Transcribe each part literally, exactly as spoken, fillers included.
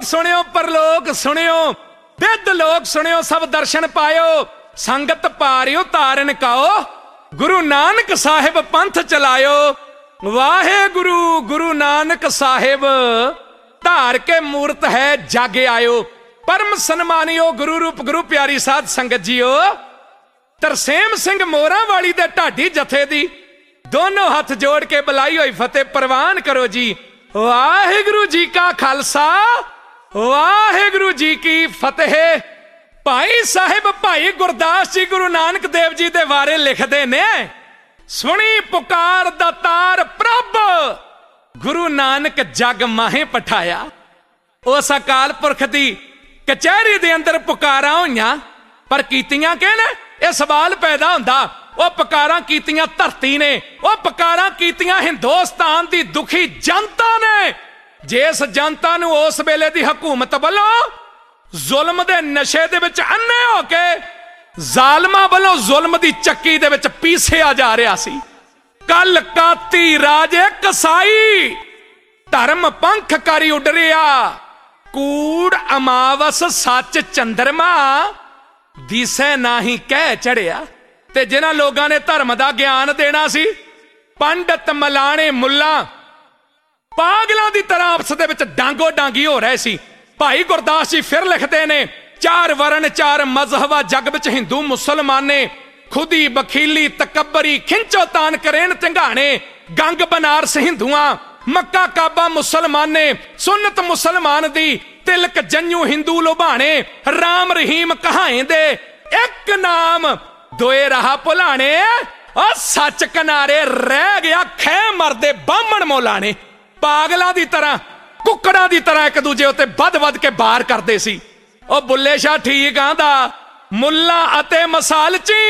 सुनियो परलोक सुनियो विद लोक सुनियो सब दर्शन पायो संगत पारियो तारन काओ गुरु नानक साहिब पंथ चलायो वाहे गुरु गुरु नानक साहिब धार के मूरत है जागे आयो परम सन्मानियो गुरु रूप गुरु प्यारी साध संगत जियो तरसेम सिंह मोरा वाली दे ढाडी जथे दी दोनों हाथ जोड़ के बुलाई हुई फतेह प्रवान करो जी। वाहिगुरु जी का खालसा वाहिगुरु जी की फतेह। भाई साहिब भाई गुरदास जी गुरु नानक देव जी दे बारे लिखते ने सुनी पुकार दातार प्रभ गुरु नानक जग माहे पठाया। उस अकाल पुरख दी कचहरी दे अंदर पुकारा होइयां पर कीतियां कहने यह सवाल पैदा हुंदा वह पुकारा कीतियां धरती ने वह पुकारा कीतियां हिंदुस्तान दी दुखी जनता ने जिस जनता नूं उस वेले दी हुकूमत वालों जुल्म दे नशे दे विच अन्ने होके जालमा वालों जुल्म दी चक्की दे विच पीसिया जा रहा सी। कल काती राजे कसाई धर्म पंख करी उड़ रिया कूड़ अमावस सच चंद्रमा दिसे नाही कह चढ़िया। ते जिन्हां लोगां ने धर्म दा ज्ञान देना सी पंडित मलाने मुल्ला पागलों की तरह आपस दे विच डांगो डांगी हो रहे सी। भाई गुरदास जी फिर लिखते ने चार वर्ण चार मजहबा जग विच हिंदू मुसलमान ने खुदी बखीली तकबरी खिंचो तान करेन तिंगाने गंग बनारस हिंदुआ मक्का काबा मुसलमान ने सुन्नत मुसलमान दी तिलक जन्यू हिंदू लुभाने राम रहीम कहाएं दे एक नाम दोए रहा भुलाने और सच किनारे रह गया खे मरदे बामण मोलाने। पागलों की तरह कुकड़ा की तरह एक दूजे उत्ते बद बद के बार करते सी। ओ बुल्ले शाह ठीक आंदा मुल्ला अते मसालची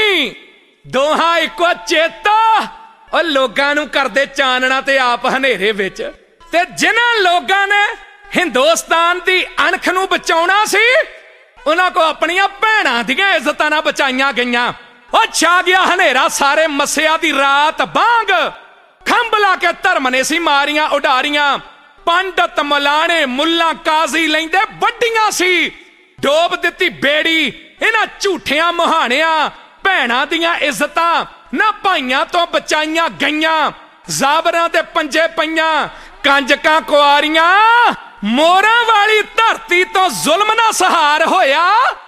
दोहां इको चेता और लोगां नूं करदे चानना ते आप हनेरे विच। ते जिन्हां लोगां ने हिंदुस्तान दी अणख नूं बचाउणा सी उन्हां को अपनियां भैणां दीयां इज्जतां नां बचाईयां गईयां। ओ छा गया हनेरा सारे मसिया दी रात बांग खंभ ला के धर्म ने सी मारियां उडारियां पंडित मलाने मुल्ला काजी लेंदे वड्डियां सी डोब दिती बेड़ी इन्हां झूठियां मुहाणियां भैणां दियां इज्जतां ना भाइयां तो बचाईयां गईयां जाबरां दे पंजे पईयां कंजकां कुआरियां मोरां वाली धरती तो जुल्म ना सहार होया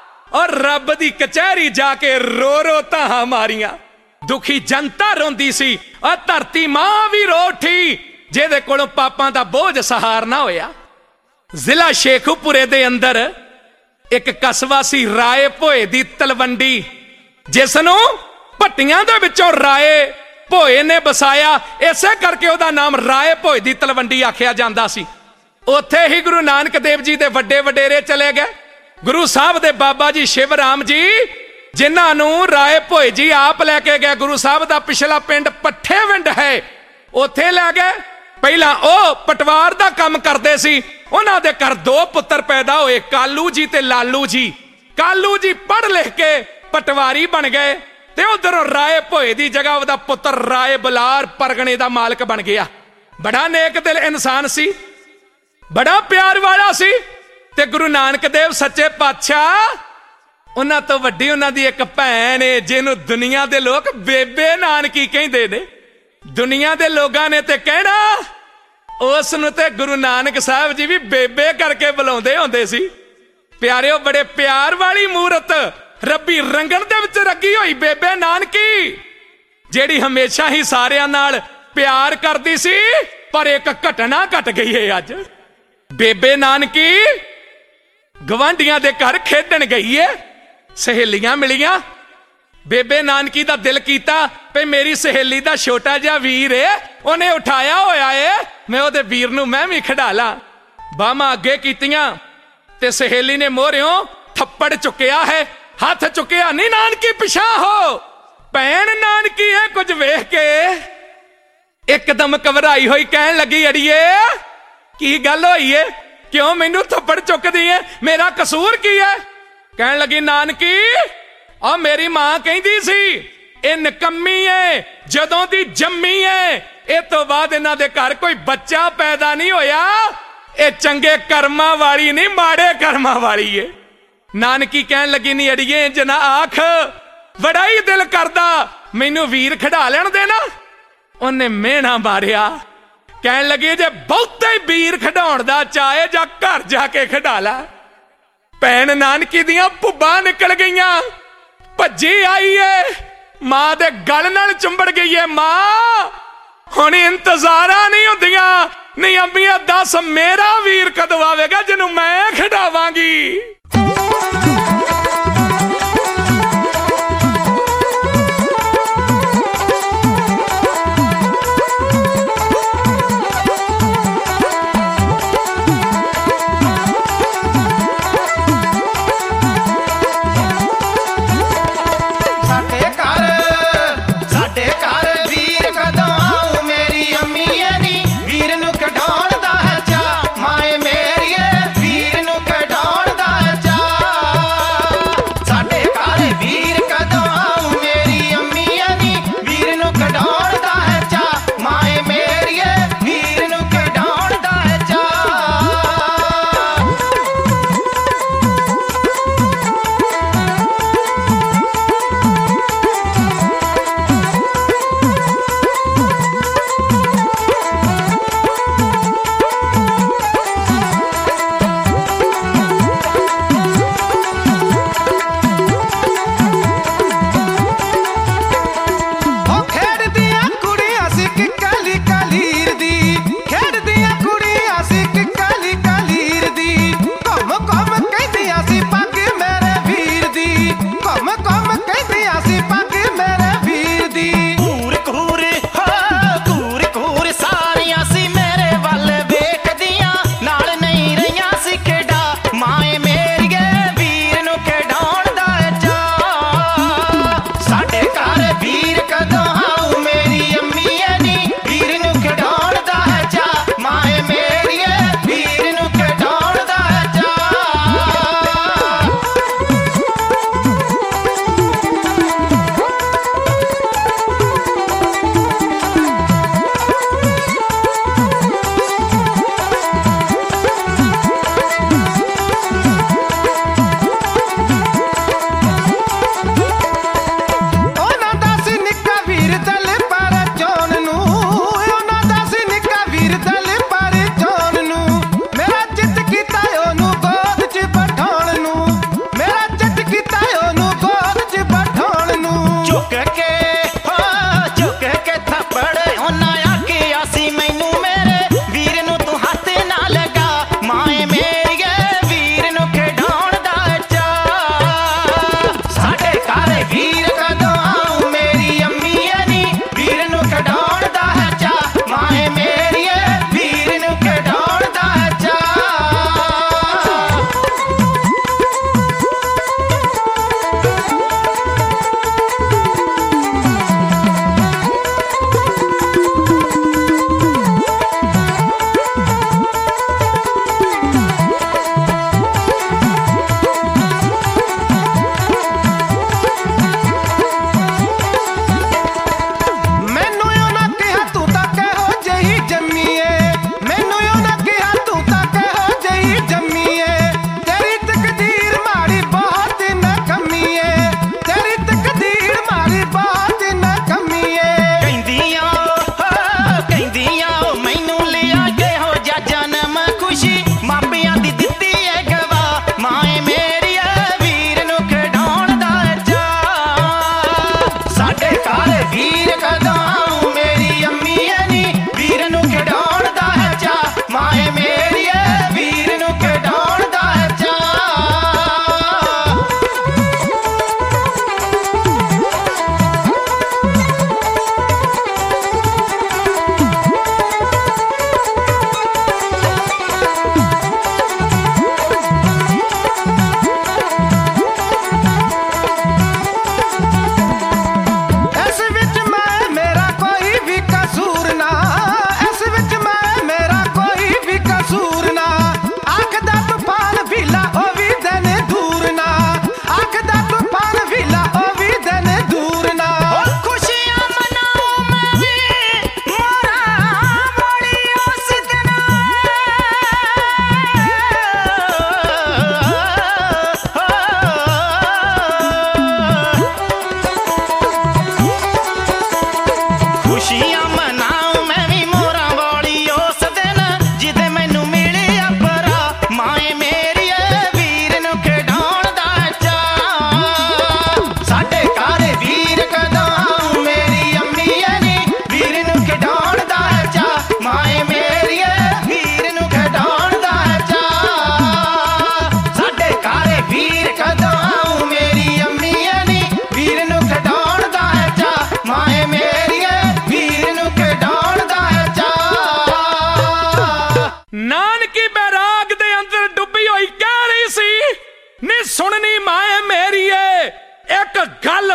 और रब दी कचहरी जाके रो रो ताहां मारियां। दुखी जनता रोंदी सी और धरती मां भी रो उठी जेदे कोलों पापां दा बोझ सहार ना होया। जिला शेखुपुरे दे अंदर एक कस्बा सी राए भोए दी तलवंडी जिसनों भट्टियां दे विचों राए भोए ने बसाया इसे करके ओदा नाम राए भोए दी तलवंडी आखिया जांदा सी। उत्थे ही गुरु नानक देव जी दे वड्डे वडेरे चले गए। गुरु साहब दे बाबा जी शिवराम जी जिन्हां नूं राए भोए जी आप लैके गए। गुरु साहब दा पिछला पिंड पट्ठे विंड है उत्थे लै गए। पहला ओ पटवार दा काम करदे सी उन्हां दे घर दो पुत्र पैदा होए कालू जी ते लालू जी। कालू जी पढ़ लिख के पटवारी बन गए ते उधरों राए भोए दी जगह ओदा पुत्र राए बलार परगणे दा मालक बन गया। बड़ा नेक दिल इंसान सी बड़ा प्यार वाला सी। ते गुरु नानक देव सच्चे पातशाह उन्हां तो वड्डी उन्हां दी एक भैन है जिन्हों दुनिया दे लोग बेबे नानकी कहंदे ने। दुनिया दे लोगां ने ते कहना उस नूं ते गुरु नानक साहब जी भी बेबे करके बुलाउंदे हुंदे सी। प्यारिओ बड़े प्यार वाली मूरत रब्बी रंगण दे विच रगी होई बेबे नानकी जेड़ी हमेशा ही सारियां नाल प्यार करदी सी पर एक घटना घट गई है। अज बेबे नानकी गवांढियां दे घर खेडण गई है सहेलियां मिलियां। बेबे नानकी दा दिल कीता पे मेरी सहेली दा छोटा जिहा वीर है उन्हें उठाया होया है मैं ओदे वीर नूं मैं भी खड़ा ला। बाहां अगे कीतियां ते सहेली ने मोहरियों थप्पड़ चुकिया है हाथ चुकिया नहीं नानकी पिछा हो। भैन नानकी है कुछ वेख के एकदम घबराई हुई कहन लगी अड़िए की गल होई है क्यों मैनू थप्पड़ चुकदी है मेरा कसूर की है। कहन लगी नानकी और मेरी मां कहती सी ए निकम्मी है जदों दी जम्मी है ए तो बाद इन्हां दे घर कोई बच्चा पैदा नहीं होया ਇਹ ਚੰਗੇ ਕਰਮਾਂ ਵਾਲੀ नहीं माड़े कर्मां वाली है। नानकी कहन लगी नहीं अड़िए जना आख बड़ा ही दिल करदा मैनू वीर खड़ा लेन देना। उन्हें मेहना मारिया कहन लगी जे बहुते वीर खिडाउण दा चाहे जा घर जाके खिडा ला। भैन नानकी दियां भुब्बां निकल गईयां, भज्जी आई है मां दे गल नाल चुंबड़ गई है। मां हुण इंतजारा नहीं हुंदियां, नहीं अंबिया दस मेरा वीर कदों आवेगा जिन्हों मैं खिडावांगी।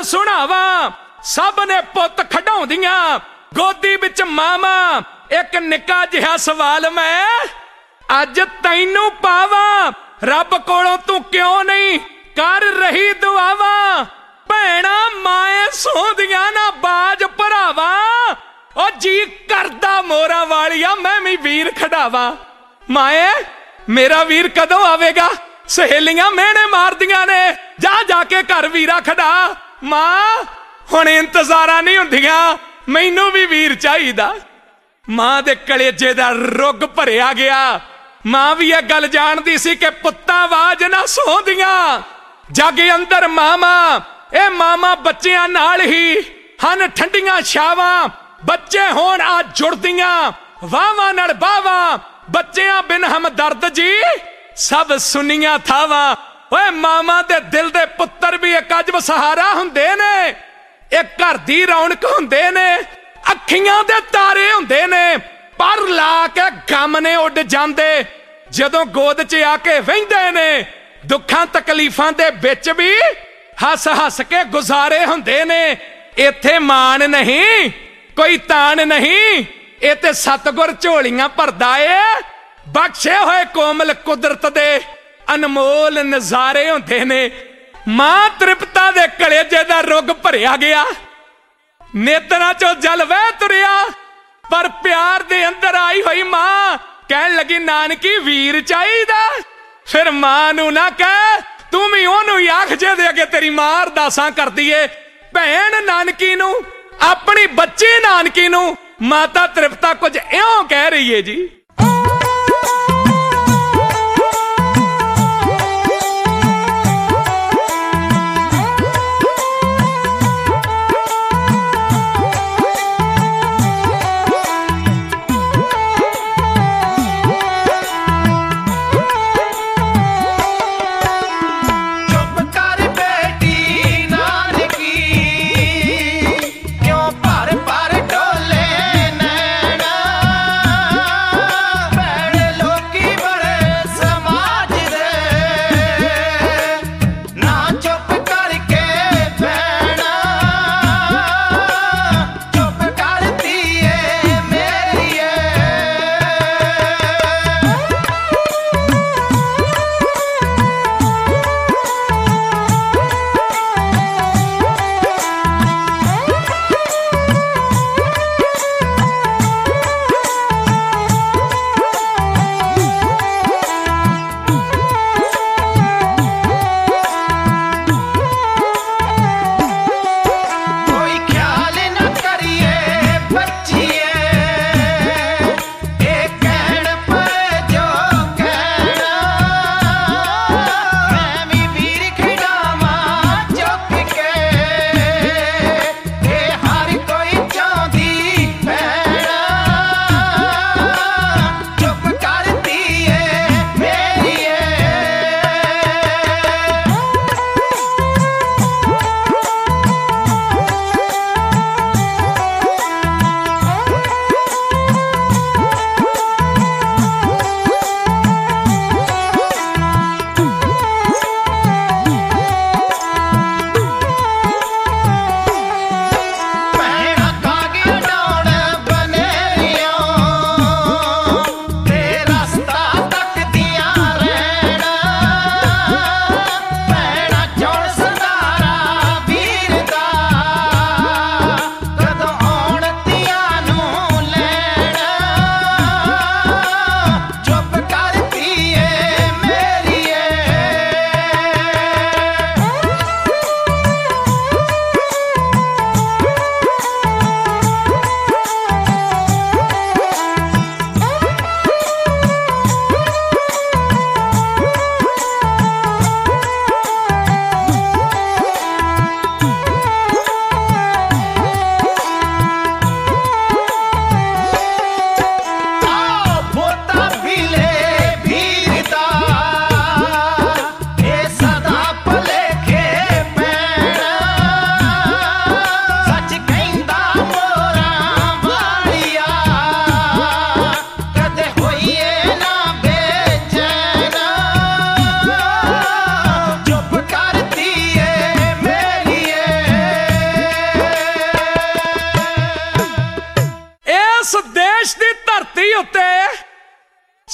सुणावा सब ने पुत खडाउंदियां गोदी विच मामा एक निक्का जिहा सवाल मैं अज तैनू पावा रब कोलों तू क्यों नहीं कर रही दुआवा भैणा माए सोंदियां ना बाज भरावा ओ जी करदा मोरा वालिया मैं भी वीर खड़ावा माए मेरा वीर कदों आवेगा सहेलियां मेहने मारदियां ने जा जाके घर वीरा खड़ा मां हुण इंतजारा नहीं हुंदियां मैनू भी वीर चाहिदा। मां दे कलेजे दा रुग भरिया गया। मां भी यह गल जानदी सी कि पुत्तां आवाज ना सोंदियां जग अंदर मामा ए मामा बच्चियां नाल ही हन ठंडियां छावां बच्चे होण आ जुड़दियां वावां नाल बावां बच्चियां बिन हमदर्द जी सब सुनियां थावां। ओए मामा दे दिल दे पुत्तर भी एक अजब सहारा हुंदे ने एक घर दी रौनक हुंदे ने अखियां दे तारे हुंदे ने पर ला के गम ने उड़ जांदे जदों गोद च आके वहिंदे ने दुखां तकलीफां दे विच भी हस हस के गुजारे हुंदे ने। इत्थे मान नहीं कोई तान नहीं ये ते सतगुर झोलियां भरदा ए बख्शे होए कोमल कुदरत दे अनमोल नजारे हुंदे ने। मां तृप्ता दे कलेजे दा रुग भरिया गया नेत्रा चो जल वह तुरिया पर प्यार दे अंदर आई हुई मां कहन लगी नानकी वीर चाहिदा। फिर मां नू ना कह तू भी ओनू ही आख जे दे अगे तेरी मां अरदासां करदी ए भैन नानकी नू अपनी बच्ची नानकी नू माता तृप्ता कुछ इउं कह रही है जी।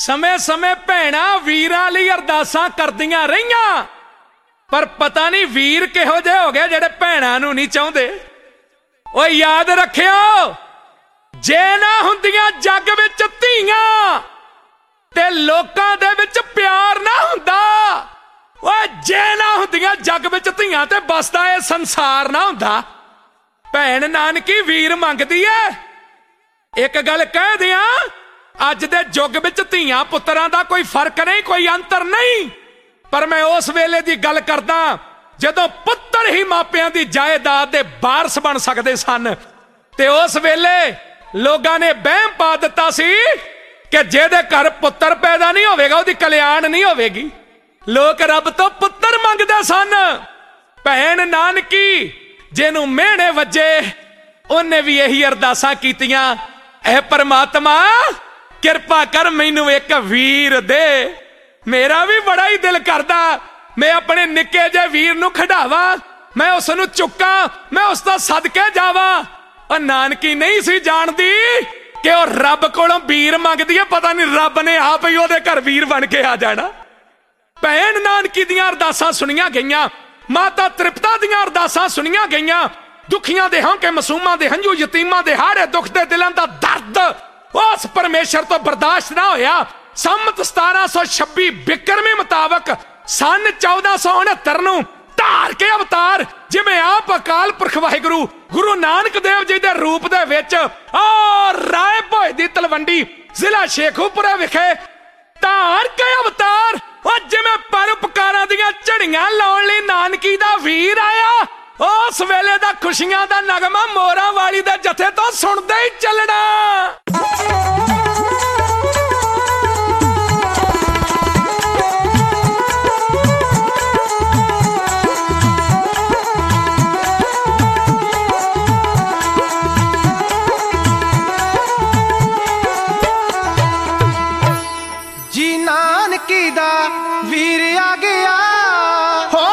समय समय भैणां वीरां लई अरदासां करदियां रहियां, पर पता नहीं वीर किहो जे हो गए जेड़े भैणां नूं नहीं चाहुंदे। ओ याद रखियो, जे ना हुंदियां जग विच धीआं ते लोकां दे विच प्यार ना हुंदा। ओ जे ना हुंदियां जग विच धीआं ते बसदा ए संसार ना हुंदा। भैण नानकी वीर मंगदी है। एक गल कह दियां, अज दे युग विच धीआं पुत्तरां दा कोई फर्क नहीं, कोई अंतर नहीं, पर मैं उस वेले दी गल करदा जदों पुत्तर ही मापियां दी जायदाद दे वारस बन सकदे सन। ते उस वेले लोगां ने बहम पा दिता सी कि जेदे घर पुत्तर पैदा नहीं होवेगा ओदी कल्याण नहीं होवेगी। लोग रब तो पुत्तर मंगदे सन। भैण नानकी जिन्हों मेहणे वजे उन्हें भी यही अरदासां कीतियां, ऐ परमात्मा किरपा कर मैनू एक वीर दे। मेरा भी बड़ा ही दिल करदा मैं अपने निक्के जे वीर नू खिडावा, मैं उसनू चुका, मैं उसदा सदके जावा। और नानकी नहीं सी जानदी कि वह रब कोलों वीर मंगदी है, पता नहीं रब ने आप ही ओदे घर वीर बन के आ जाना। भैण नानकी दियां अरदासां सुनियां गईयां, माता तृप्ता दियां अरदासां सुनियां गईयां। दुखियां दे हंके मासूमां दे हंझू, यतीमां दे हारे दुख दे दिलां दा दर्द उस परमेश्वर तो बर्दाश्त ना होया। संमत सतारा सौ छब्बी बिक्रमी मुताबक सन चौदह सौ उनहत्तर नू धार के अवतार जिवें आप अकाल पुरख वाहिगुरु गुरु नानक देव जी दे रूप दे विच और राय भोए दी तलवंडी जिला शेखूपुरा विखे धार के अवतार और जिवें परोपकारां दियां झड़ियां लाउण लई नानकी दा वीर आया। उस वेले दा खुशियां दा नगमा मोरां वाली दे जथे तो सुनदे ही चलना। जी नानकी दा वीर आ गया हो,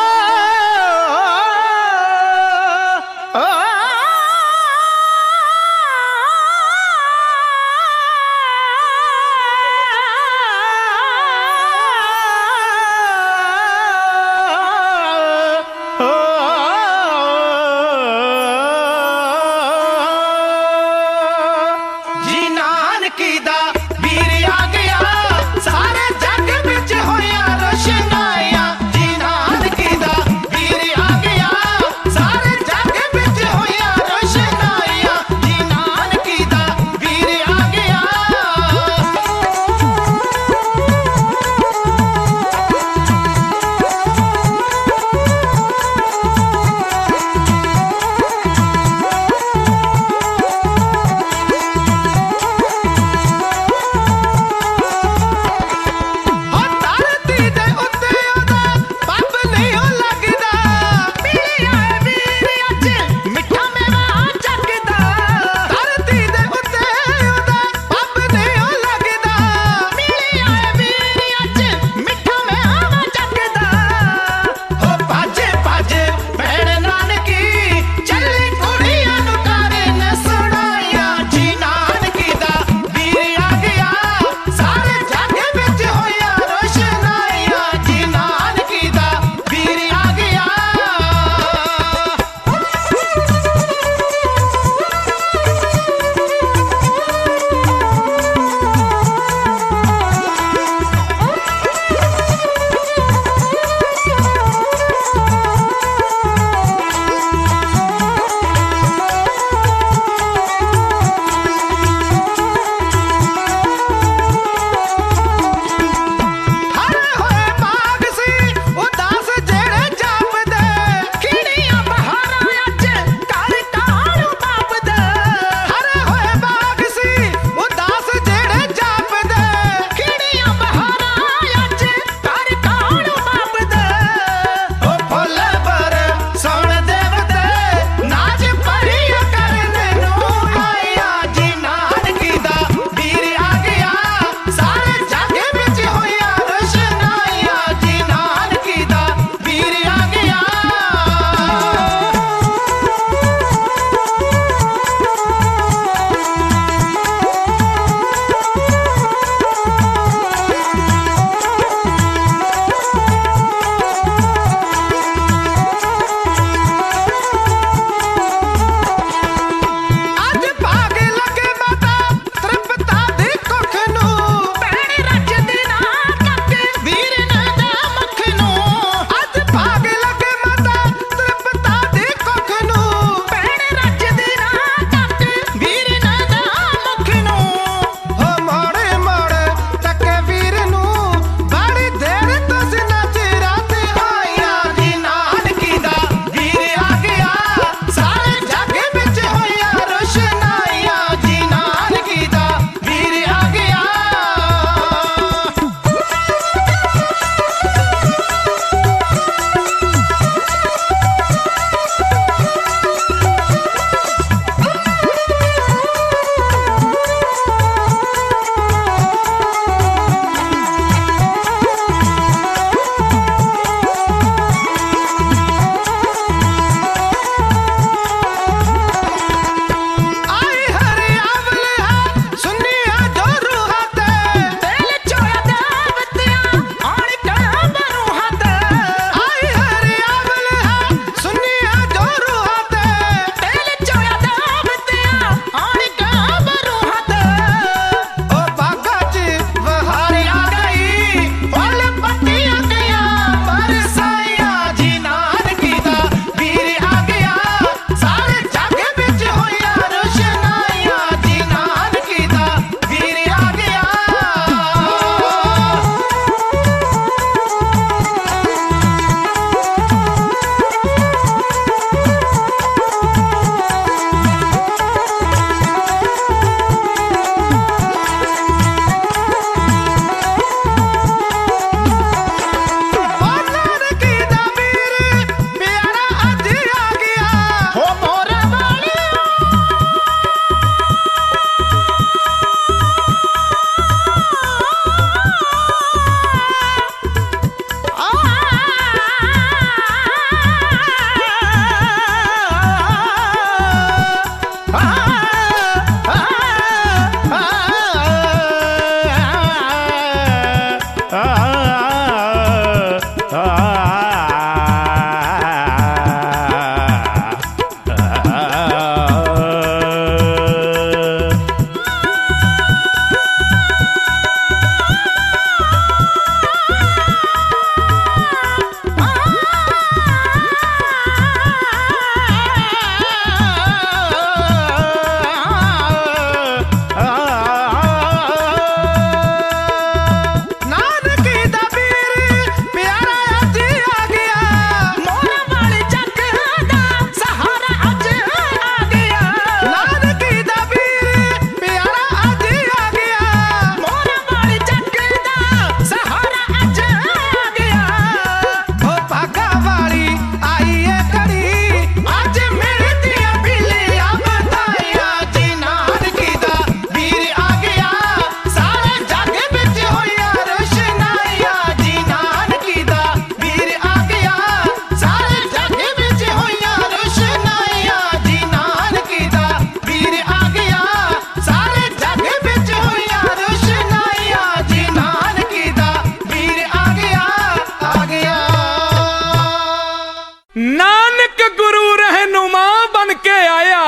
नानक गुरु रहनुमा बन के आया,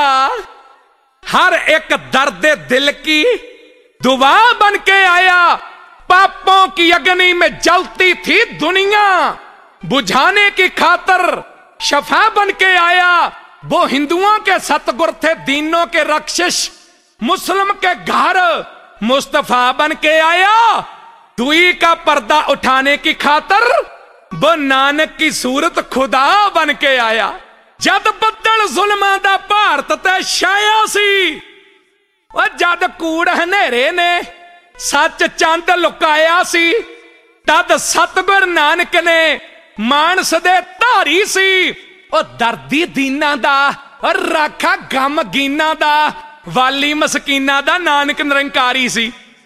हर एक दर्द दिल की दुआ बन के आया। पापों की अग्नि में जलती थी दुनिया, बुझाने की खातर शफा बन के आया। वो हिंदुओं के सतगुर थे, दीनों के रक्षिश, मुस्लिम के घर मुस्तफा बन के आया। दुई का पर्दा उठाने की खातर वो नानक की सूरत खुदा बन के आया। जद बदल जुल्मां दा भारत ते छाया सी, और जद कूड़ हनेरे ने सच चंद लुकाया सी, तद सतगुर नानक ने मानस दे धारी सी। और दर्दी दीना दा और राखा गम गीना दा, वाली मसकीना दा नानक निरंकारी सी।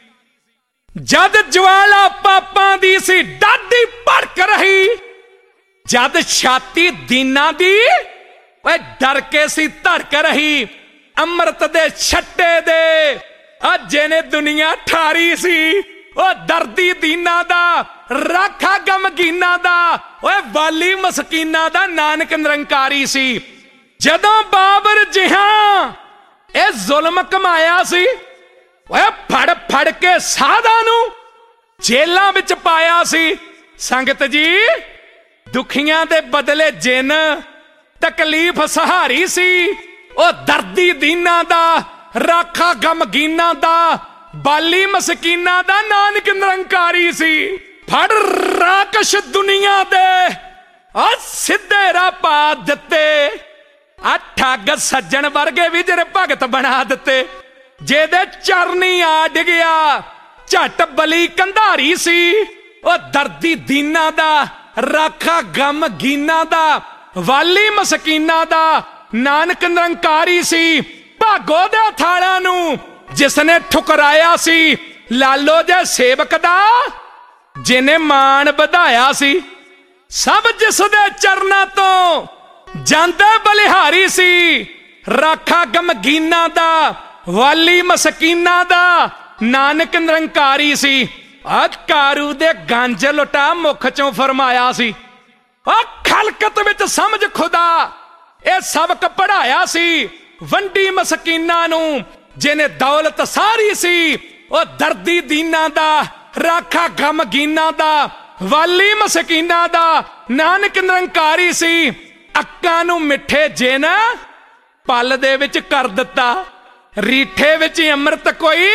जद ज्वाला पापां दी सी डाडी भड़क रही, जद छाती दीना दी वह डर के सी धड़क रही। अमृत दे छट्टे दे अजे ने दुनिया ठारी सी, ओ दर्दी दीना दा राखा गमगीना दा, ओए वाली मसकीना दा नानक निरंकारी सी। जदों बाबर जिहा ए जुल्म कमाया सी, ओए फड़ फड़ के साधा नू जेलां विच पाया सी। संगत जी, दुखियां दे बदले जिन तकलीफ सहारी सी, ओ दर्दी दीना दा राखा गमगीना दा, बाली मसकीना दा नानक निरंकारी सी। फड़ राकश दुनिया दे आ सिद्धे राह पा दिते, आ ठग सज्जन वर्गे भी जरे भगत बना दिते। जेदे चरनी आ डिगया झट बली कंधारी सी, ओ दर्दी दीना दा राखा गम गीना दा, वाली मसकीना दा नानक निरंकारी सी। भागो दे थाला नू जिसने ठुकराया सी, लालो जे सेवक दा जिने मान ਵਧਾਇਆ सी। सब जिस दे चरना तो जांदा बलिहारी सी, राखा गमगीना दा, वाली मसकीना दा नानक निरंकारी सी। आ कारू दे गंज लुटा मुख चों फरमाया सी, आ खलकत विच समझ खुदा ए सबक पढ़ाया सी। वंडी मसकीना नू जिने दौलत सारी सी, ओ दर्दी दीना दा राखा गमगीना दा, वाली मसकीना दा नानक निरंकारी सी। अक्कां नू मिठे जिन पल दे विच कर दिता, रीठे विच अमृत कोई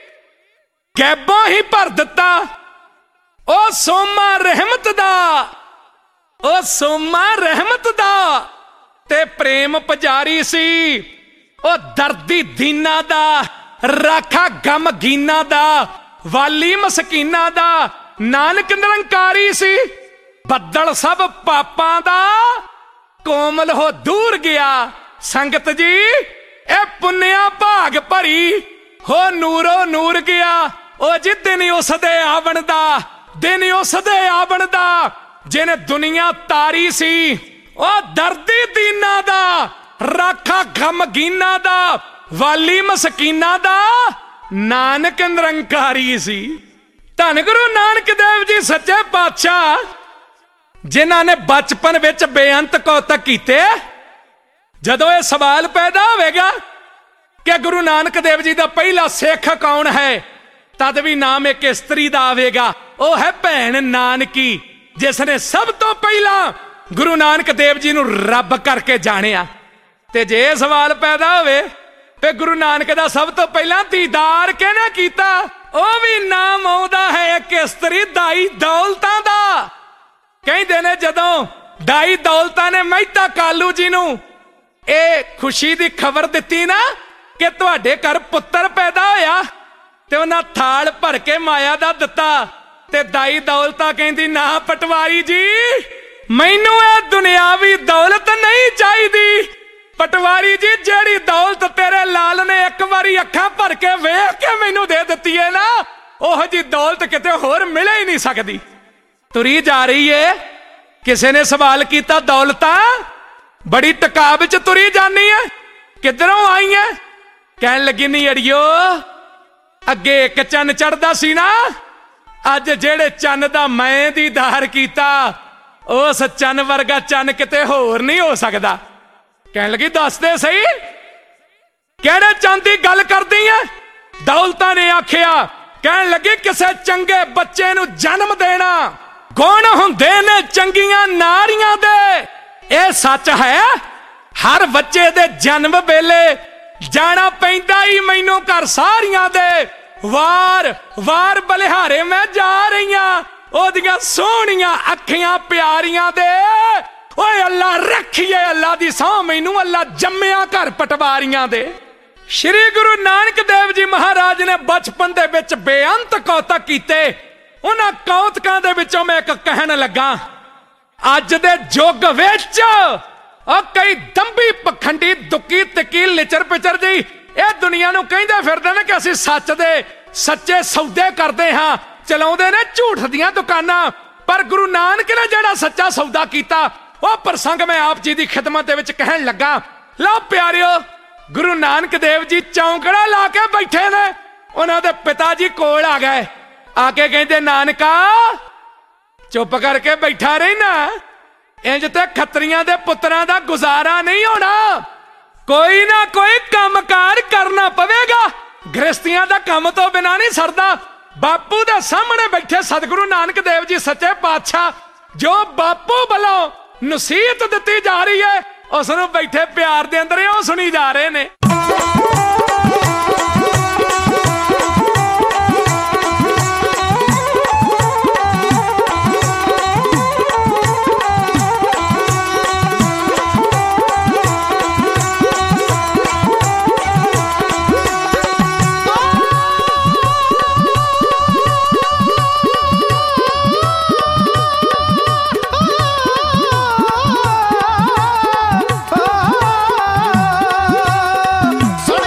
गैबों ही भर दिता। ओ सोमा रहमत दा, ओ सोमा रहमत दा ते प्रेम पुजारी सी। ओ दर्दी दीना दा राखा गमगीना दा, वाली मसकीना दा नानक निरंकारी सी। बदल सब पापां दा कोमल हो दूर गया। संगत जी, ए पुन्निया भाग भरी हो नूरो नूर गया। ओ जी दिन उस दे आवण दा, दिन उस दे आवण दा जिने दुनिया तारी सी। ओ दर्दी दीना दा राखा गमगीना दा, वाली मसकीना दा नानक निरंकारी सी। धन गुरु नानक देव जी सच्चे पातशाह, जिन्हां ने बचपन विच बेअंत कौतक कीते। जदों यह सवाल पैदा होगा कि गुरु नानक देव जी का पहला सिख कौन है, तद भी नाम एक स्त्री का आवेगा, वह है भैन नानकी, जिसने सब तो पहला गुरु नानक देव जी नूं रब करके जानिया। ते जे सवाल पैदा होवे ते गुरु नानक दा सब तो पहला दीदार कहना कीता, वह भी नाम आउंदा है एक स्त्री दाई दौलतां दा। कहंदे ने जदों दाई दौलतां ने मेहता कालू जी नूं ए खुशी दी खबर दित्ती ना कि तुहाडे घर पुत्तर पैदा होया, ते उन्हां थाल भर के माया दा दित्ता। ते दाई दौलतां कहंदी ना पटवारी जी, मैनू ए दुनियावी दौलत नहीं चाहिदी। पटवारी जी, जेड़ी दौलत तेरे लाल ने एक बारी अखां भर के वेख के मैनू दे दित्ती है ना, ओह जी दौलत किते होर मिल ही नहीं सकदी। तुरी जा रही है। किसी ने सवाल किया, दौलतां बड़ी टका विच तुरी जानी है, किधरों आई है? कहन लगी, नहीं अड़ियो, अगे एक चन चढ़दा सी ना, अज जेड़े चन दा मैं दीदार कीता, उस चन वर्गा चन किते होर नहीं हो सकता। कहन लगी दस दे सही केड़े चन दी गल करदी है? दौलता ने आखिया, कहन लगी किसे चंगे बच्चे नू जन्म देना गुण हुंदे ने चंगियां नारियां दे। ए सच है, हर बच्चे दे जन्म वेले जाना पैंदा ही मैनू घर सारियां दे। वार वार बलिहारे मैं जा रही हां ओदियां सोहणियां अखियां प्यारियां दे। ओए अल्लाह रखिए अल्लाह दी सौं मैनू अल्लाह जम्मिया घर पटवारियां दे। श्री गुरु नानक देव जी महाराज ने बचपन दे विच बेअंत कौतक कीते। उन्हां कौतकां दे विचों मैं एक कहण लगा, अज दे युग विच और कई दंभी पखंडी दुकी तिकी लिचर पिचर जी ये दुनिया नू कहंदे फिरदे ने कि असीं सच दे सच्चे सौदे करदे हां, चलाउंदे ने झूठ दियां दुकानां। पर गुरु नानक ने जिहड़ा सच्चा सौदा कीता वह प्रसंग मैं आप जी की खिदमत दे विच कहण लगा। लो प्यारिओ, गुरु नानक देव जी चौंकड़ा ला के बैठे ने, उन्हां दे पिता जी कोल आ गए। आके कहंदे नानका चुप करके बैठा रहना, इंज ते खत्रियां दे पुत्रां दा गुजारा नहीं होना, कोई ना कोई कामकार करना पवेगा, गृहस्थियां दा काम तो बिना नहीं सरदा। बापू दे सामने बैठे सतगुरु नानक देव जी सच्चे पातशाह, जो बापू वालों नसीहत दी जा रही है उसनू बैठे प्यार दे अंदर ओ सुनी जा रहे ने। सुन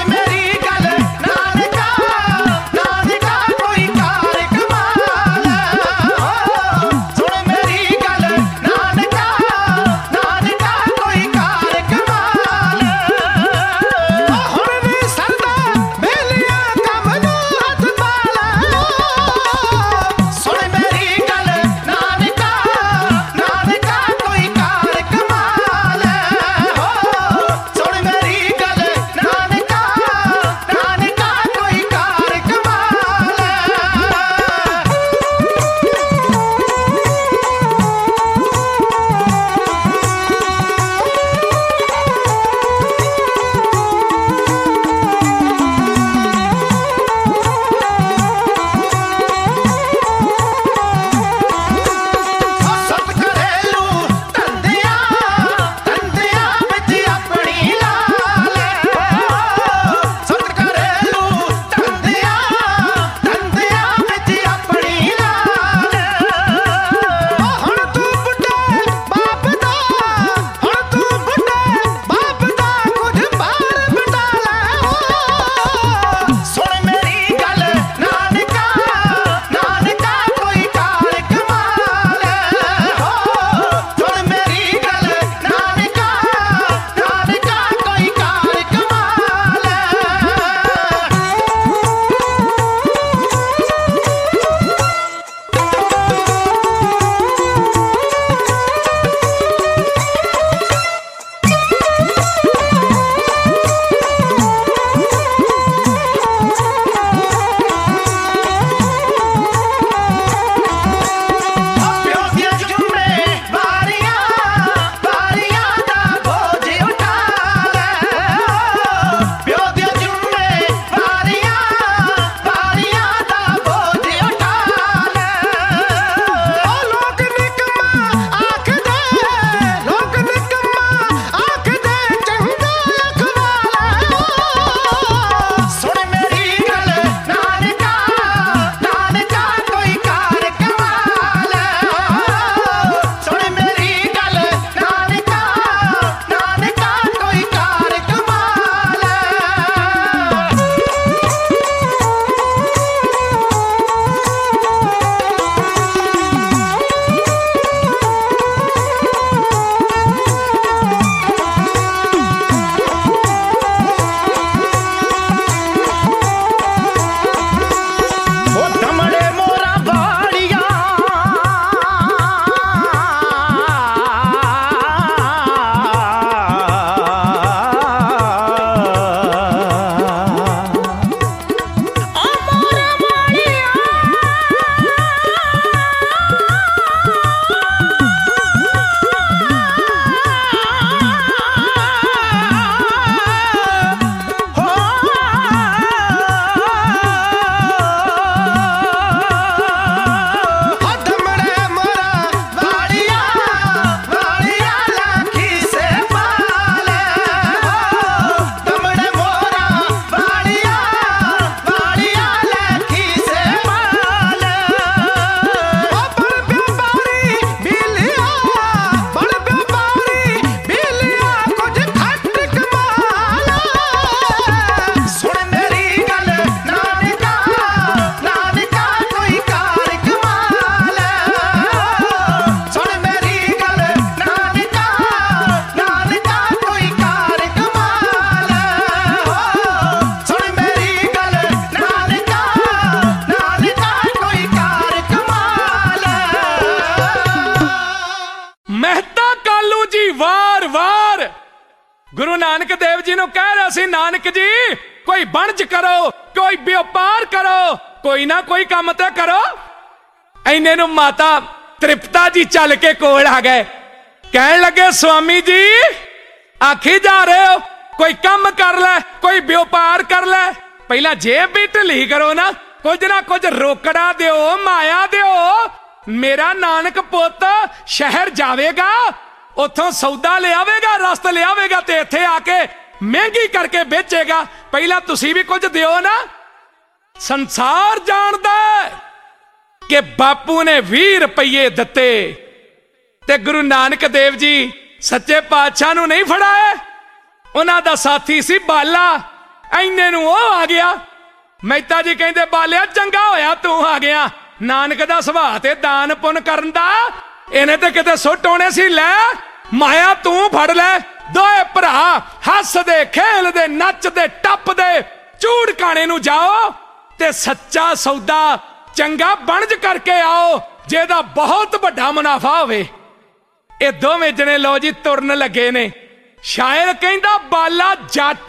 ਗੁਰੂ ਨਾਨਕ ਦੇਵ ਜੀ ਨੂੰ ਕਹਿ ਰਿਹਾ ਸੀ, ਨਾਨਕ ਜੀ ਕੋਈ ਵਣਜ ਕਰੋ, ਕੋਈ ਵਪਾਰ ਕਰੋ, ਕੋਈ ਨਾ ਕੋਈ ਕੰਮ ਤੇ ਕਰੋ। ਐਨੇ ਨੂੰ ਮਾਤਾ ਤ੍ਰਿਪਤਾ ਜੀ ਚੱਲ ਕੇ ਕੋਲ ਆ ਗਏ, ਕਹਿਣ ਲੱਗੇ स्वामी जी आखी जा रहे हो कोई काम कर ले, कोई व्यापार कर ले, पहला जेब भी ढिली करो ना, कुछ ना कुछ रोकड़ा दियो, माया दियो। मेरा नानक पुत शहर जावेगा, उथों सौदा ले आवेगा, रस्त ले आवेगा ते इत्थे आके महंगी करके बेचेगा, पहला तुसी भी कुछ दियो ना। संसार जानदा कि बापू ने बीस रुपये दिते ते गुरु नानक देव जी सच्चे पातशाह नूं नहीं फड़ाए, उन्हां दा साथी सी बाला। इन्ने नूं ओ आ गया। मेहता जी कहंदे बालिया चंगा होया तू आ गया, नानक दा सुभाअ ते दान पुन करन दा इहने ते किते सुट होणे सी, लै माया तू फड़ लै। दोए भरा हसदे खेलदे नचदे टपदे चूड़ काणे नूं जाओ ते सच्चा सौदा चंगा बनज करके आओ, जेदा बहुत बड़ा मुनाफा होवे। ये दोवें जने लो जी तुरन लगे ने। शायर कहंदा बाला जट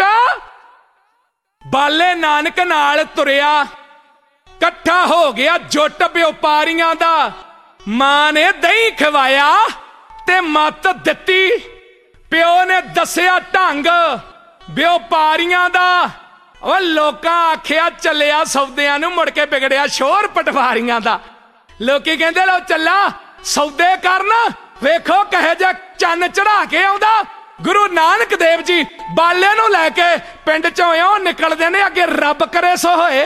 बाले नानक नाल तुरिया, कट्ठा हो गया जुट व्यापारियां दा। मां ने दही खवाया ते मत दित्ती, प्यो ने दसिया ढंग व्यापारियां दा। ਉਹ ਲੋਕਾਂ ਆਖਿਆ ਚੱਲਿਆ ਸੌਦਿਆਂ ਨੂੰ, ਮੁੜ ਕੇ ਵਿਗੜਿਆ ਸ਼ੋਰ ਪਟਵਾਰੀਆਂ ਦਾ। ਲੋਕੀ ਕਹਿੰਦੇ ਲੋ ਚੱਲਾ ਸੌਦੇ ਕਰਨ, ਵੇਖੋ ਕਹੇ ਜਿਹਾ ਚੰਨ ਚੜਾ ਕੇ ਆਉਂਦਾ। ਗੁਰੂ ਨਾਨਕ ਦੇਵ ਜੀ ਬਾਲੇ ਨੂੰ ਲੈ ਕੇ ਪਿੰਡ ਚੋਂ ਇਉਂ ਨਿਕਲਦੇ ਨੇ, ਅੱਗੇ ਰੱਬ ਕਰੇ ਸੋ ਹੋਏ।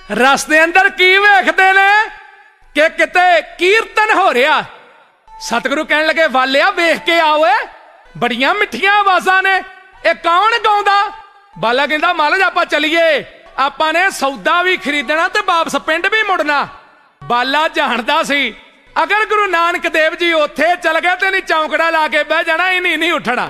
रस दे अंदर की वेखदे ने कि किते कीर्तन हो रहा। सतगुरु कहन लगे वालिया वेख के आओ, बड़ियां मिठियां आवाजां ने, ए कौन गाउंदा? बाला कहंदा महाराज आपां चलीए, आपां ने सौदा भी खरीदना ते वापस पिंड भी मुड़ना। बाला जानदा सी अगर गुरु नानक देव जी उत्थे चल गए ते नहीं चौंकड़ा ला के बह जाना, इन्हीं नहीं उठना।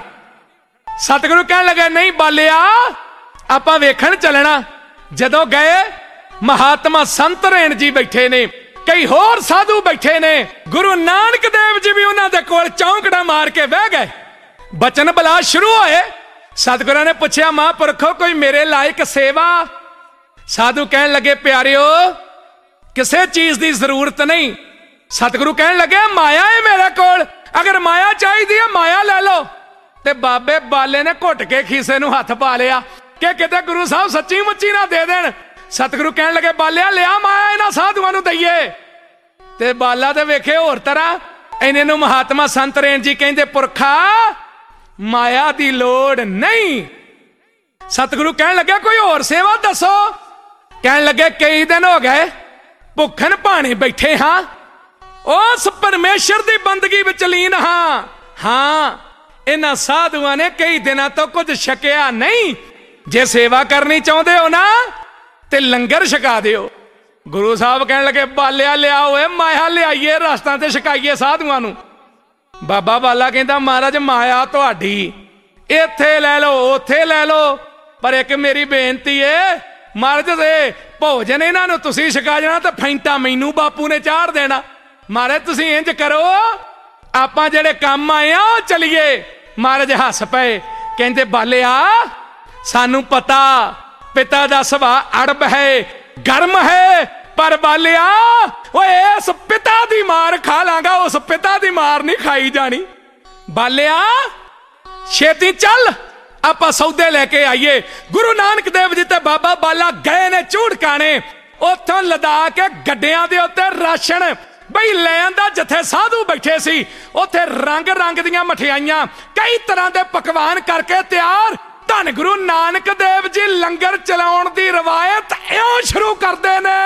सतगुरु कहन लगे नहीं बालिया आपां वेखण चलना। जदों गए महात्मा संत रेण जी बैठे ने, कई होर साधु बैठे ने, गुरु नानक देव जी भी उन्हां दे कोल चौंकड़ा मार के बह गए। बचन बला शुरू होए। सतगुरु ने पूछया महापुरखो कोई मेरे लायक सेवा? साधु कहन लगे प्यारियो किसी चीज की जरूरत नहीं। सतगुरु कहन लगे माया है मेरे कोल, अगर माया चाहिए माया ले लो। ते बाबे बाले ने घुट के खीसे नूं हथ पा लिया कि किते गुरु साहब सच्ची मुच्ची ना दे देन। सतगुरु कहन लगे बालिया लिया माया इन्हां साधुआं नूं दईए। ते बाला ते वेखे होर तरह, इन्हां नूं महात्मा संत रेण जी कहंदे पुरखा माया दी लोड़ नहीं। सतगुरु कहन लगे कोई होर सेवा दसो। कहन लगे कई दिन हो गए भुखन भाने बैठे हाँ, उस परमेश्वर की बंदगी विच लीन हाँ। हाँ इन्हां साधुआं ने कई दिनों तो कुछ छकिया नहीं। जे सेवा करनी चाहते हो ना ते लंगर छका दिओ। गुरु साहब कहन लगे बालिया लियाओ माया लियाइए, रस्तां ते छकाइए साधुआं नूं। बाबा बाला कहंदा महाराज माया तुहाडी, इत्थे ले लो उत्थे ले लो, पर एक मेरी बेनती है महाराज दे भोजन इन्हां नूं तुसीं छका जाना ते फैंटा मैनू बापू ने चाड़ देना। महाराज तुसीं इंज करो आपां जेड़े काम आए आ ओ चलीए। महाराज हस पए कहंदे बालिया सानू पता पिता दा सुभाऽ अड़ब है, गर्म है, पर बालिया ओए इस पिता दी मार खा लांगा, उस पिता दी मार नहीं खाई जानी। बालिया छेती चल आपां सौदे लेके आइए। गुरु नानक देव जी ते बाबा बाला गए ने झूड़काने, उत्थों लदा के गड्डियां दे उत्ते राशन बई ले आंदा। जिथे साधु बैठे सी उत्थे रंग रंग दियां मठियाइयां कई तरह के पकवान करके तैयार। धन गुरु नानक देव जी लंगर चलाउण दी रवायत इउं शुरू करदे ने।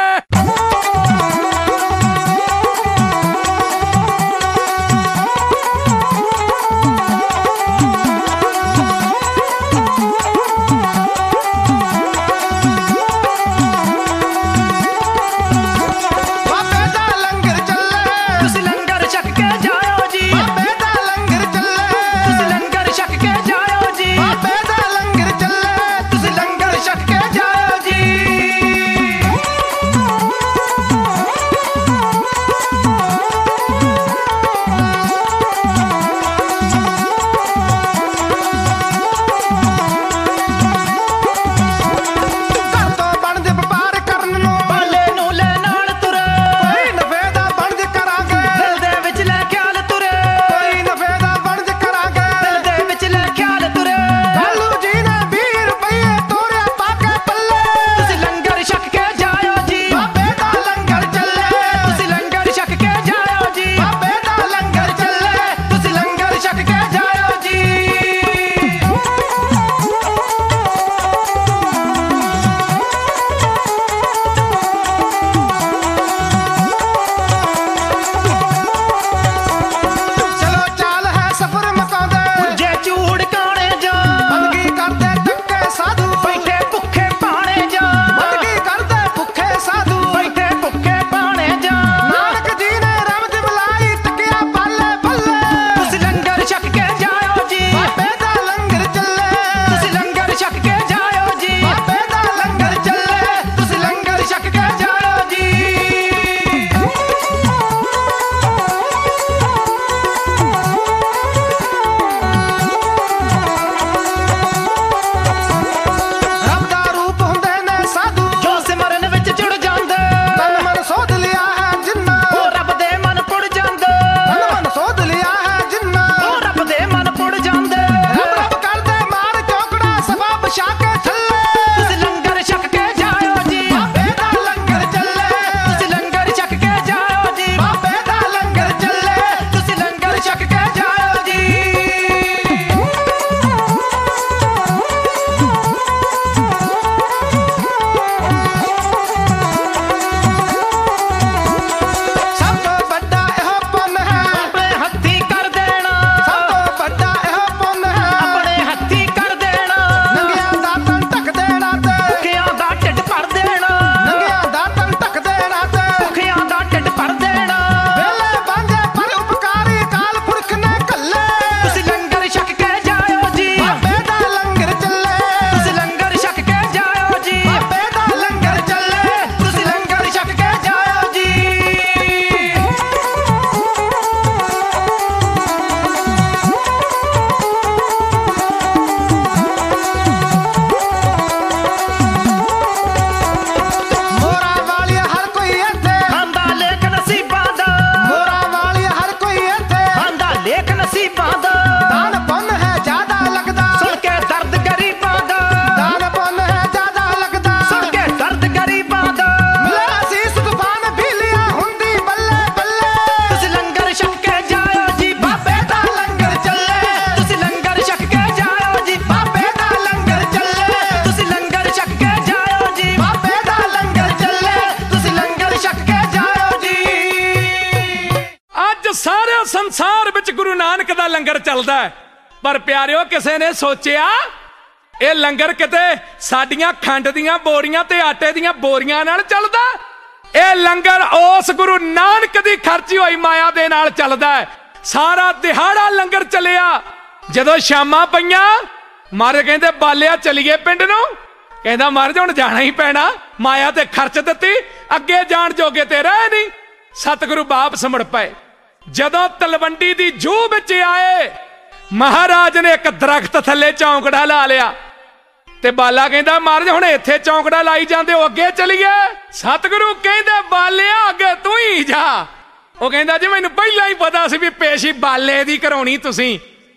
लंगर चलदा है। पर प्यारिओ किसे ने सोचिया ਇਹ ਲੰਗਰ ਕਿਤੇ ਸਾਡੀਆਂ ਖੰਡ ਦੀਆਂ ਬੋਰੀਆਂ ਤੇ ਆਟੇ ਦੀਆਂ ਬੋਰੀਆਂ ਨਾਲ ਚੱਲਦਾ? ਇਹ ਲੰਗਰ ਉਸ ਗੁਰੂ ਨਾਨਕ ਦੀ ਖਰਚੀ ਹੋਈ ਮਾਇਆ ਦੇ ਨਾਲ ਚੱਲਦਾ ਹੈ। ਸਾਰਾ ਦਿਹਾੜਾ ਲੰਗਰ ਚੱਲਿਆ। ਜਦੋਂ ਸ਼ਾਮਾਂ ਪਈਆਂ ਮਹਾਰਾਜ ਕਹਿੰਦੇ ਬਾਲਿਆ ਚਲੀਏ ਪਿੰਡ ਨੂੰ। ਕਹਿੰਦਾ ਮਹਾਰਾਜ ਹੁਣ ਜਾਣਾ ਹੀ ਪੈਣਾ, ਮਾਇਆ ਤੇ ਖਰਚ ਦਿੱਤੀ, ਅੱਗੇ ਜਾਣ ਜੋਗੇ ਤੇ ਰਹਿ ਨਹੀਂ। ਸਤਿਗੁਰੂ ਵਾਪਸ ਮੁੜ ਪਏ। ਜਦੋਂ ਤਲਵੰਡੀ ਦੀ ਜੂਹ ਵਿੱਚ ਆਏ ਮਹਾਰਾਜ ਨੇ ਇੱਕ ਦਰਖਤ ਥੱਲੇ ਚੌਂਕੜਾ ਲਾ ਲਿਆ ਤੇ ਬਾਲਾ ਕਹਿੰਦਾ ਮਹਾਰਾਜ ਹੁਣ ਇੱਥੇ ਚੌਂਕੜਾ ਲਾਈ ਜਾਂਦੇ ਹੋ, ਅੱਗੇ ਚਲੀਏ। ਸਤਿਗੁਰੂ ਕਹਿੰਦੇ ਬਾਲਿਆ ਅੱਗੇ ਤੂੰ ਹੀ ਜਾ। ਉਹ ਕਹਿੰਦਾ ਜੀ ਮੈਨੂੰ ਪਹਿਲਾਂ ਹੀ ਪਤਾ ਸੀ ਵੀ ਪੇਸ਼ੀ ਬਾਲੇ ਦੀ ਕਰਾਉਣੀ ਤੁਸੀਂ।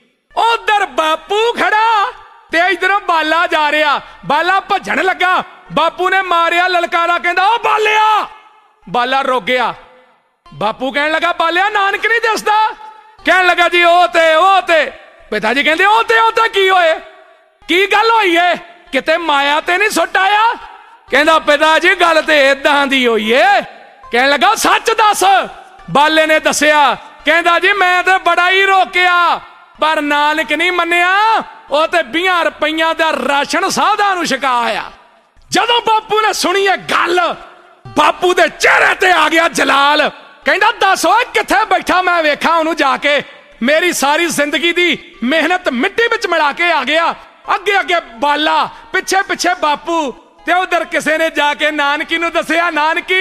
ਉਧਰ ਬਾਪੂ ਖੜਾ ਤੇ ਇਧਰੋਂ ਬਾਲਾ ਜਾ ਰਿਹਾ। ਬਾਲਾ ਭੱਜਣ ਲੱਗਾ, ਬਾਪੂ ਨੇ ਮਾਰਿਆ ਲਲਕਾਰਾ, ਕਹਿੰਦਾ ਉਹ ਬਾਲਿਆ। ਬਾਲਾ ਰੁਕ ਗਿਆ। ਬਾਪੂ ਕਹਿਣ ਲੱਗਾ ਬਾਲਿਆ ਨਾਨਕ ਨਹੀਂ ਦਿਸਦਾ। ਕਹਿਣ ਲੱਗਾ ਜੀ ਉਹ ਤੇ ਉਹ ਤੇ। ਪਿਤਾ ਜੀ ਕਹਿੰਦੇ ਉਹ ਤੇ ਉਹ ਤੇ ਕੀ ਹੋਏ, ਕੀ ਗੱਲ ਹੋਈ ਏ, ਕਿਤੇ ਮਾਇਆ ਤੇ ਨਹੀਂ ਸੁੱਟ ਆਇਆ? ਕਹਿੰਦਾ ਪਿਤਾ ਜੀ ਗੱਲ ਤੇ ਏਦਾਂ ਦੀ ਹੋਈ ਏ। ਕਹਿਣ ਲੱਗਾ ਸੱਚ ਦੱਸ। ਬਾਲੇ ਨੇ ਦੱਸਿਆ। ਕਹਿੰਦਾ ਜੀ ਮੈਂ ਤੇ ਬੜਾ ਹੀ ਰੋਕਿਆ ਪਰ ਨਾਨਕ ਨਹੀਂ ਮੰਨਿਆ। ਉਹ ਤੇ ਵੀਹਾਂ ਰੁਪਈਆਂ ਦਾ ਰਾਸ਼ਨ ਸਾਧਾਂ ਨੂੰ ਛਕਾ ਆਇਆ। ਜਦੋਂ ਬਾਪੂ ਨੇ ਸੁਣੀ ਇਹ ਗੱਲ ਬਾਪੂ ਦੇ ਚਿਹਰੇ ਤੇ ਆ ਗਿਆ ਜਲਾਲ। ਕਹਿੰਦਾ ਦੱਸ ਓਏ ਕਿੱਥੇ ਬੈਠਾ, ਮੈਂ ਵੇਖਾਂ ਉਹਨੂੰ ਜਾ ਕੇ। ਮੇਰੀ ਸਾਰੀ ਜ਼ਿੰਦਗੀ ਦੀ ਮਿਹਨਤ ਮਿੱਟੀ ਵਿੱਚ ਮਿਲਾ ਕੇ ਆ ਗਿਆ। ਅੱਗੇ ਅੱਗੇ ਬਾਲਾ, ਪਿੱਛੇ ਪਿੱਛੇ ਬਾਪੂ ਤੇ ਉਧਰ ਕਿਸੇ ਨੇ ਜਾ ਕੇ ਨਾਨਕੀ ਨੂੰ ਦੱਸਿਆ ਨਾਨਕੀ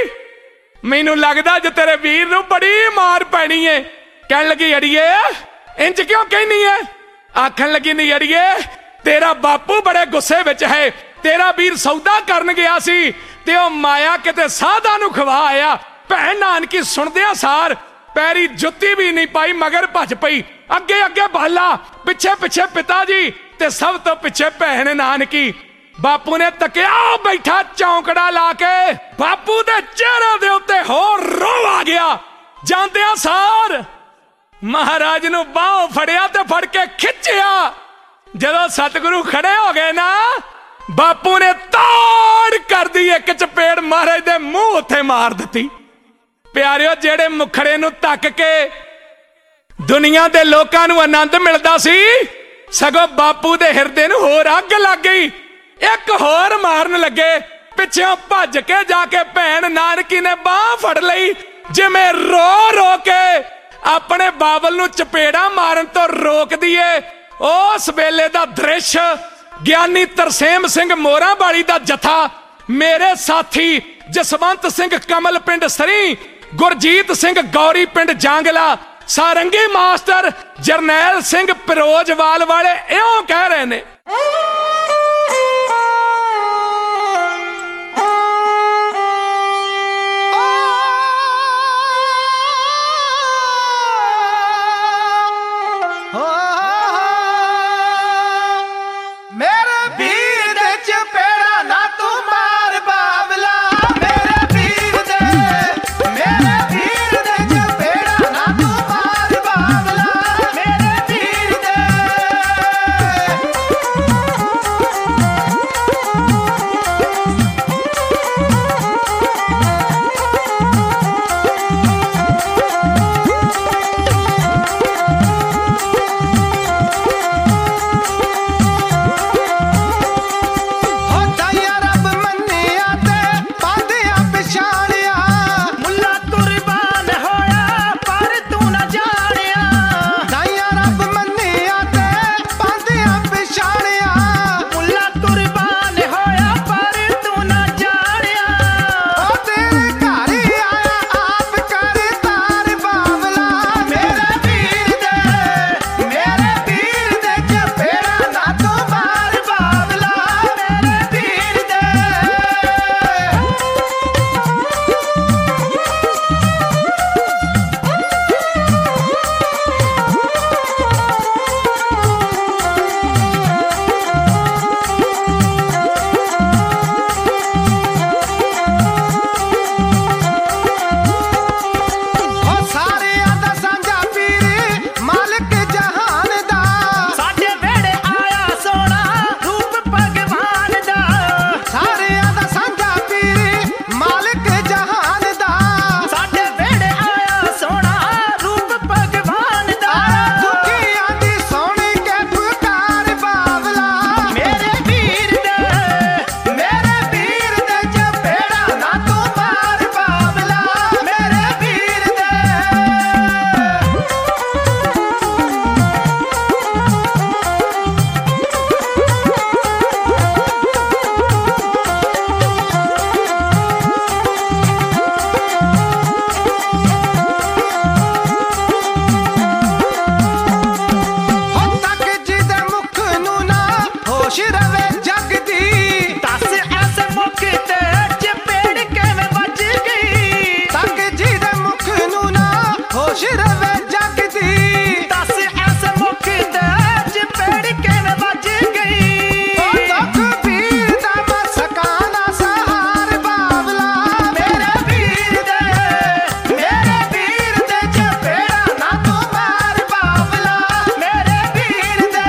ਮੈਨੂੰ ਲੱਗਦਾ ਜੇ ਤੇਰੇ ਵੀਰ ਨੂੰ ਬੜੀ ਮਾਰ ਪੈਣੀ ਏ। ਕਹਿਣ ਲੱਗੀ ਅੜੀਏ ਇੰਜ ਕਿਉਂ ਕਹਿਨੀ ਏ? ਆਖਣ ਲੱਗੀ ਨਹੀਂ ਅੜੀਏ ਤੇਰਾ ਬਾਪੂ ਬੜੇ ਗੁੱਸੇ ਵਿੱਚ ਹੈ। ਤੇਰਾ ਵੀਰ ਸੌਦਾ ਕਰਨ ਗਿਆ ਸੀ ਤੇ ਉਹ ਮਾਇਆ ਕਿਤੇ ਸਾਧਾਂ ਨੂੰ ਖਵਾ ਆਇਆ। ਭੈਣ ਨਾਨਕੀ ਸੁਣਦਿਆਂ ਸਾਰ ਪੈਰੀ ਜੁੱਤੀ ਵੀ ਨਹੀਂ ਪਾਈ, ਮਗਰ ਭੱਜ ਪਈ। ਅੱਗੇ ਅੱਗੇ ਬਾਲਾ, ਪਿੱਛੇ ਪਿੱਛੇ ਪਿਤਾ ਜੀ ਤੇ ਸਭ ਤੋਂ ਪਿੱਛੇ ਭੈਣ ਨਾਨਕੀ। ਬਾਪੂ ਨੇ ਤੱਕਿਆ ਬੈਠਾ ਚੌਂਕੜਾ ਲਾ ਕੇ। ਬਾਪੂ ਦੇ ਚਿਹਰੇ ਦੇ ਉੱਤੇ ਹੋਰ ਰੋਹ ਆ ਗਿਆ। ਜਾਂਦਿਆਂ ਸਾਰ ਮਹਾਰਾਜ ਨੂੰ ਬਾਹੋਂ ਫੜਿਆ ਤੇ ਫੜ ਕੇ ਖਿੱਚਿਆ। ਜਦੋਂ ਸਤਿਗੁਰੂ ਖੜੇ ਹੋ ਗਏ ਨਾ ਬਾਪੂ ਨੇ ਤਾੜ ਕਰਦੀ ਇੱਕ ਚਪੇੜ ਮਹਾਰਾਜ ਦੇ ਮੂੰਹ ਉੱਤੇ ਮਾਰ ਦਿੱਤੀ। ਪਿਆਰਿਓ ਜਿਹੜੇ ਮੁਖੜੇ ਨੂੰ ਤੱਕ ਕੇ ਦੁਨੀਆ ਦੇ ਲੋਕਾਂ ਨੂੰ ਆਨੰਦ ਮਿਲਦਾ ਸੀ ਸਗੋਂ ਬਾਪੂ ਦੇ ਹਿਰਦੇ ਨੂੰ ਹੋਰ ਅੱਗ ਲੱਗ ਗਈ। ਇੱਕ ਹੋਰ ਮਾਰਨ ਲੱਗੇ, ਪਿੱਛੋਂ ਭੱਜ ਕੇ ਜਾ ਕੇ ਭੈਣ ਨਾਨਕੀ ਨੇ ਬਾਹ ਫੜ ਲਈ। ਜਿਵੇਂ ਰੋ ਰੋ ਕੇ ਆਪਣੇ ਬਾਬਲ ਨੂੰ ਚਪੇੜਾ ਮਾਰਨ ਤੋਂ ਰੋਕਦੀ ਏ। ਉਸ ਵੇਲੇ ਦਾ ਦ੍ਰਿਸ਼ ਗਿਆਨੀ ਤਰਸੇਮ ਸਿੰਘ ਮੋਰਾਂ ਵਾਲੀ ਦਾ ਜਥਾ, ਮੇਰੇ ਸਾਥੀ ਜਸਵੰਤ ਸਿੰਘ ਕਮਲ ਪਿੰਡ ਸਰੀ, ਗੁਰਜੀਤ ਸਿੰਘ ਗੌਰੀ ਪਿੰਡ ਜਾਂਗਲਾ, ਸਾਰੰਗੀ ਮਾਸਟਰ ਜਰਨੈਲ ਸਿੰਘ ਫਿਰੋਜ਼ਵਾਲ ਵਾਲੇ ਇਉਂ ਕਹਿ ਰਹੇ ਨੇ। खुश रवे जगदी दस ऐसे मौके दे चपेड़ किवें वज गई दुख पीर दा मैं सकाना सहार बाबला मेरे वीर दे मेरे वीर दे चपेड़ा ना तू मार बाबला मेरे वीर दे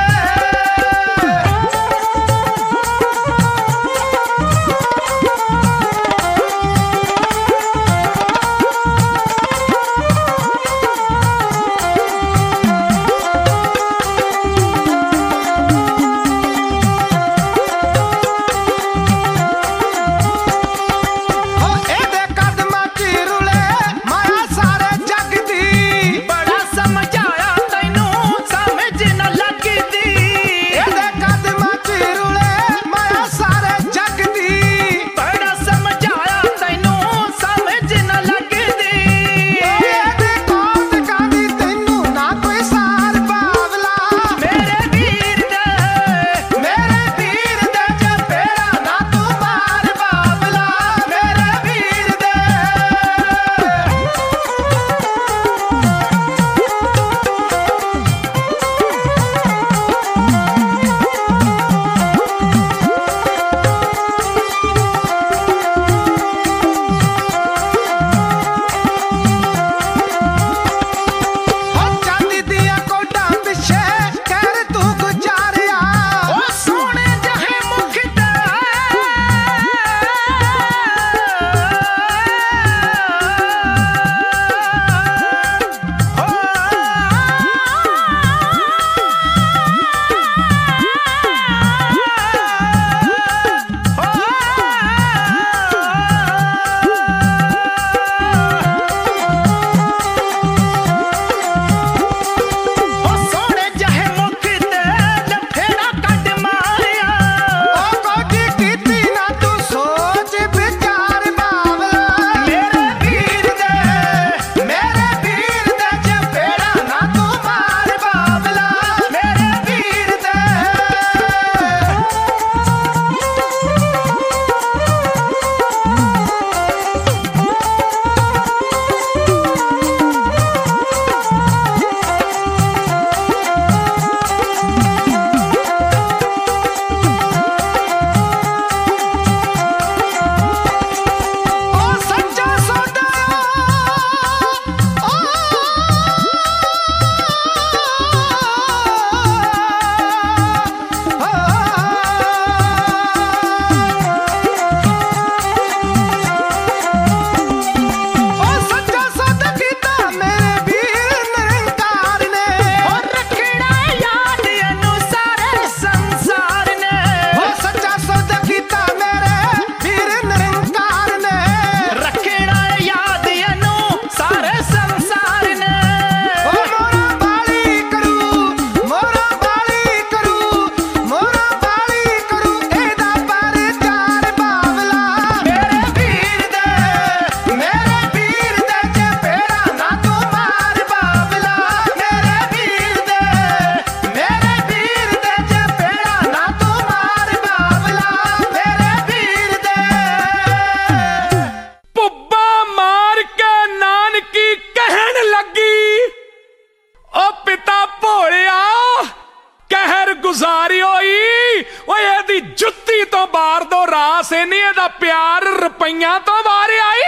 प्यार रुपइया तो मारे आई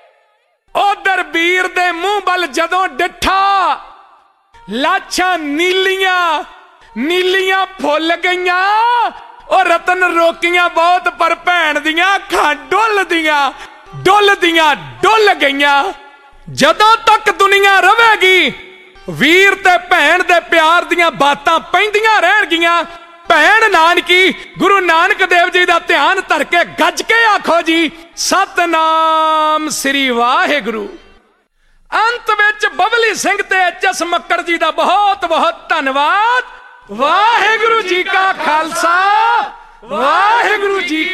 उधर वीर दे मुंह बल जदों डिठा लाछां नीलियां नीलियां फुल गईयां और रतन रोकियां बहुत पर भैन दियां अखां डुल दियां डुल दियां डुल गईयां। जदों तक दुनिया रवेगी वीर ते भैन दे प्यार दियां बातां पैंदियां रहणगियां। भैन नानकी गुरु नानक देव जी दा ध्यान धर के गज के आखो जी सतनाम श्री वाहिगुरु। अंत विच बबली सिंह ते एच एस मक्कड़ जी दा बहुत बहुत धन्नवाद। वाहिगुरु जी का खालसा वाहिगुरु जी